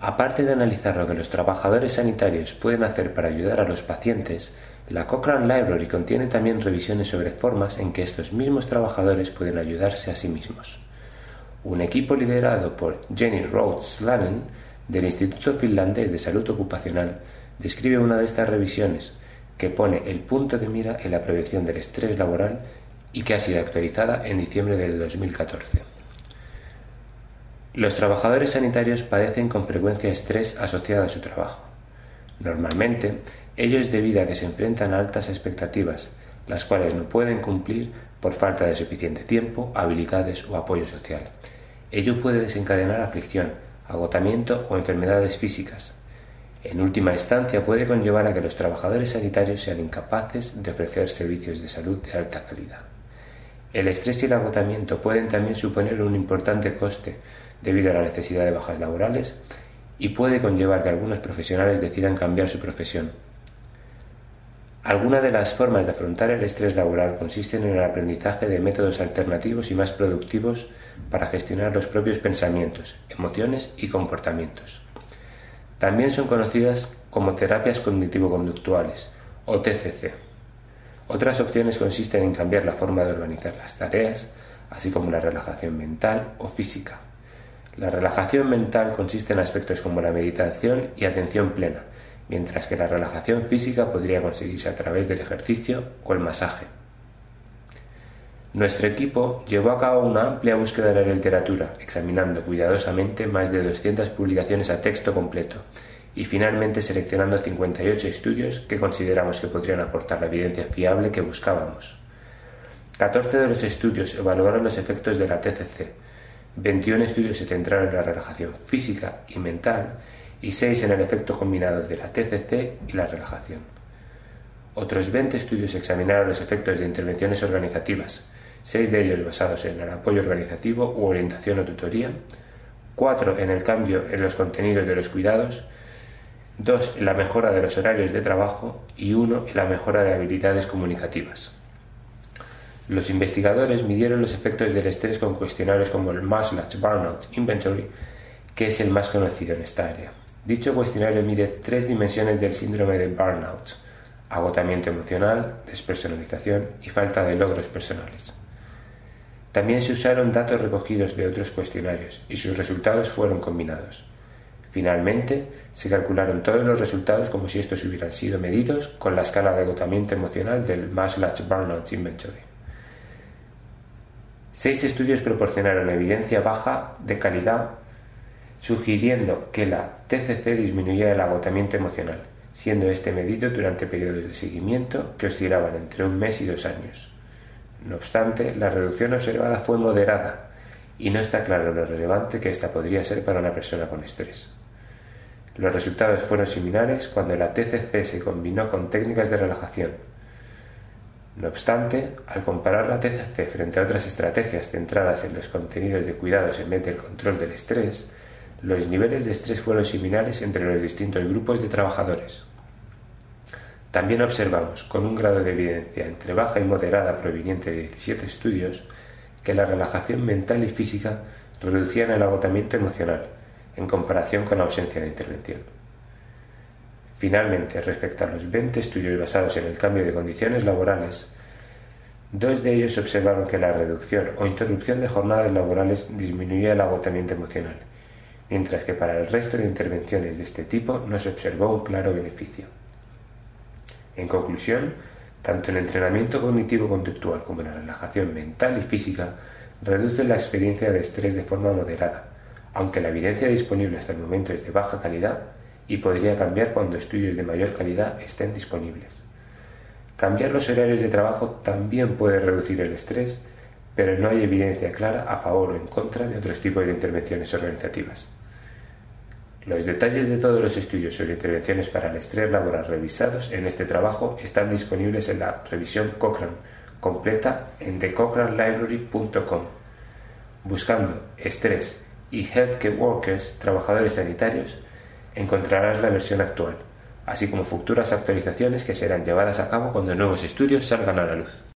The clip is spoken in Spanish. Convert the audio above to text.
Aparte de analizar lo que los trabajadores sanitarios pueden hacer para ayudar a los pacientes, la Cochrane Library contiene también revisiones sobre formas en que estos mismos trabajadores pueden ayudarse a sí mismos. Un equipo liderado por Jenny Rhodes-Slanen del Instituto Finlandés de Salud Ocupacional describe una de estas revisiones que pone el punto de mira en la prevención del estrés laboral y que ha sido actualizada en diciembre del 2014. Los trabajadores sanitarios padecen con frecuencia estrés asociado a su trabajo. Normalmente, ello es debido a que se enfrentan a altas expectativas, las cuales no pueden cumplir por falta de suficiente tiempo, habilidades o apoyo social. Ello puede desencadenar aflicción, agotamiento o enfermedades físicas. En última instancia, puede conllevar a que los trabajadores sanitarios sean incapaces de ofrecer servicios de salud de alta calidad. El estrés y el agotamiento pueden también suponer un importante coste debido a la necesidad de bajas laborales y puede conllevar que algunos profesionales decidan cambiar su profesión. Algunas de las formas de afrontar el estrés laboral consisten en el aprendizaje de métodos alternativos y más productivos para gestionar los propios pensamientos, emociones y comportamientos. También son conocidas como terapias cognitivo-conductuales, o TCC. Otras opciones consisten en cambiar la forma de organizar las tareas, así como la relajación mental o física. La relajación mental consiste en aspectos como la meditación y atención plena, mientras que la relajación física podría conseguirse a través del ejercicio o el masaje. Nuestro equipo llevó a cabo una amplia búsqueda de la literatura, examinando cuidadosamente más de 200 publicaciones a texto completo y finalmente seleccionando 58 estudios que consideramos que podrían aportar la evidencia fiable que buscábamos. 14 de los estudios evaluaron los efectos de la TCC, 21 estudios se centraron en la relajación física y mental y 6 en el efecto combinado de la TCC y la relajación. Otros 20 estudios examinaron los efectos de intervenciones organizativas, 6 de ellos basados en el apoyo organizativo u orientación o tutoría, 4 en el cambio en los contenidos de los cuidados, 2 en la mejora de los horarios de trabajo y 1 en la mejora de habilidades comunicativas. Los investigadores midieron los efectos del estrés con cuestionarios como el Maslach Burnout Inventory, que es el más conocido en esta área. Dicho cuestionario mide 3 dimensiones del síndrome de burnout: agotamiento emocional, despersonalización y falta de logros personales. También se usaron datos recogidos de otros cuestionarios y sus resultados fueron combinados. Finalmente, se calcularon todos los resultados como si estos hubieran sido medidos con la escala de agotamiento emocional del Maslach Burnout Inventory. 6 estudios proporcionaron evidencia baja de calidad, sugiriendo que la TCC disminuía el agotamiento emocional, siendo este medido durante periodos de seguimiento que oscilaban entre 1 mes y 2 años. No obstante, la reducción observada fue moderada y no está claro lo relevante que esta podría ser para una persona con estrés. Los resultados fueron similares cuando la TCC se combinó con técnicas de relajación. No obstante, al comparar la TCC frente a otras estrategias centradas en los contenidos de cuidados en vez del control del estrés, los niveles de estrés fueron similares entre los distintos grupos de trabajadores. También observamos, con un grado de evidencia entre baja y moderada proveniente de 17 estudios, que la relajación mental y física reducían el agotamiento emocional, en comparación con la ausencia de intervención. Finalmente, respecto a los 20 estudios basados en el cambio de condiciones laborales, 2 de ellos observaron que la reducción o interrupción de jornadas laborales disminuía el agotamiento emocional, mientras que para el resto de intervenciones de este tipo no se observó un claro beneficio. En conclusión, tanto el entrenamiento cognitivo-conductual como la relajación mental y física reducen la experiencia de estrés de forma moderada, aunque la evidencia disponible hasta el momento es de baja calidad y podría cambiar cuando estudios de mayor calidad estén disponibles. Cambiar los horarios de trabajo también puede reducir el estrés, pero no hay evidencia clara a favor o en contra de otros tipos de intervenciones organizativas. Los detalles de todos los estudios sobre intervenciones para el estrés laboral revisados en este trabajo están disponibles en la revisión Cochrane, completa en thecochrane.library.com. Buscando estrés y healthcare workers, trabajadores sanitarios, encontrarás la versión actual, así como futuras actualizaciones que serán llevadas a cabo cuando nuevos estudios salgan a la luz.